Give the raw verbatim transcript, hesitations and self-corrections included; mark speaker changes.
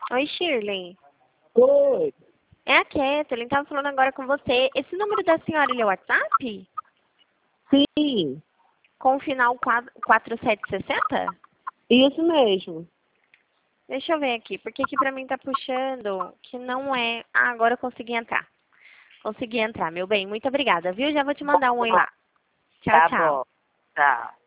Speaker 1: Oi, Shirley.
Speaker 2: Oi.
Speaker 1: É a Kathleen, estava falando agora com você. Esse número da senhora, ele é o WhatsApp?
Speaker 2: Sim,
Speaker 1: Com o final quatro sete seis zero?
Speaker 2: isso mesmo.
Speaker 1: Deixa eu ver aqui, porque aqui pra mim tá puxando que não é... Ah, agora eu consegui entrar. Consegui entrar, meu bem. Muito obrigada, viu? Já vou te mandar um oi lá. Tchau,
Speaker 2: Tá
Speaker 1: tchau.
Speaker 2: bom. Tá.